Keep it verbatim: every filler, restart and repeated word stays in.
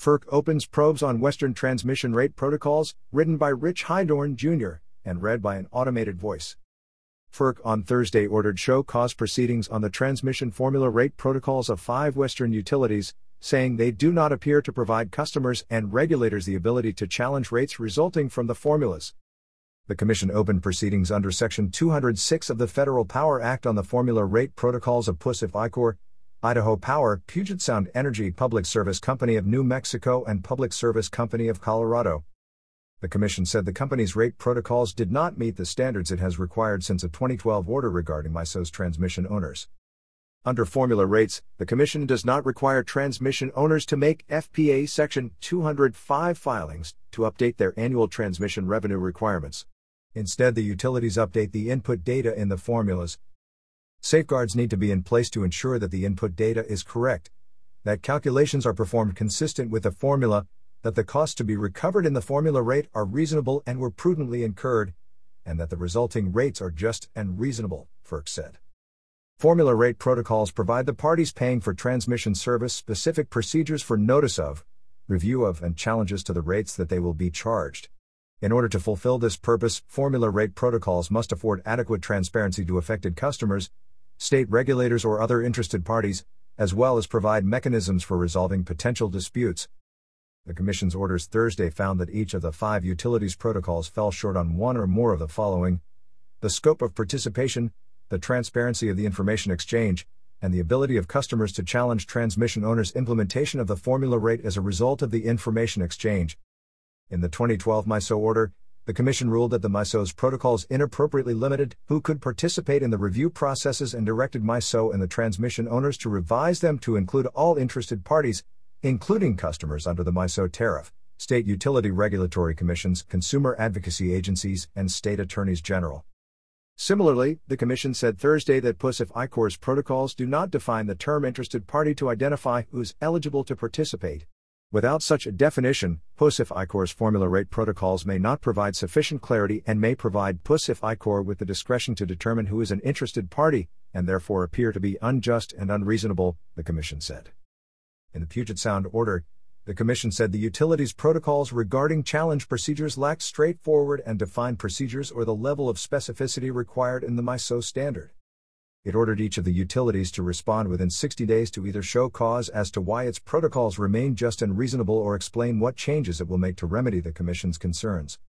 FERC opens probes on Western transmission rate protocols, written by Rich Hydorn Junior and read by an automated voice. FERC on Thursday ordered show cause proceedings on the transmission formula rate protocols of five Western utilities, saying they do not appear to provide customers and regulators the ability to challenge rates resulting from the formulas. The Commission opened proceedings under Section two oh six of the Federal Power Act on the formula rate protocols of P U S I F I-Cor, Idaho Power, Puget Sound Energy Public Service Company of New Mexico and Public Service Company of Colorado. The Commission said the company's rate protocols did not meet the standards it has required since a twenty twelve order regarding MISO's transmission owners. Under formula rates, the Commission does not require transmission owners to make F P A Section two oh five filings to update their annual transmission revenue requirements. Instead, the utilities update the input data in the formulas. Safeguards need to be in place to ensure that the input data is correct, that calculations are performed consistent with the formula, that the costs to be recovered in the formula rate are reasonable and were prudently incurred, and that the resulting rates are just and reasonable, FERC said. Formula rate protocols provide the parties paying for transmission service specific procedures for notice of, review of, and challenges to the rates that they will be charged. In order to fulfill this purpose, formula rate protocols must afford adequate transparency to affected customers, state regulators or other interested parties, as well as provide mechanisms for resolving potential disputes. The Commission's orders Thursday found that each of the five utilities protocols fell short on one or more of the following: the scope of participation, the transparency of the information exchange, and the ability of customers to challenge transmission owners' implementation of the formula rate as a result of the information exchange. In the twenty twelve MISO order, the Commission ruled that the MISO's protocols inappropriately limited who could participate in the review processes and directed MISO and the transmission owners to revise them to include all interested parties, including customers under the MISO tariff, state utility regulatory commissions, consumer advocacy agencies, and state attorneys general. Similarly, the Commission said Thursday that P U S I F I-Cor's protocols do not define the term interested party to identify who is eligible to participate. Without such a definition, P U S I F I-Cor's formula rate protocols may not provide sufficient clarity and may provide P U S I F I-Cor with the discretion to determine who is an interested party, and therefore appear to be unjust and unreasonable, the Commission said. In the Puget Sound order, the Commission said the utilities' protocols regarding challenge procedures lacked straightforward and defined procedures or the level of specificity required in the MISO standard. It ordered each of the utilities to respond within sixty days to either show cause as to why its protocols remain just and reasonable or explain what changes it will make to remedy the Commission's concerns.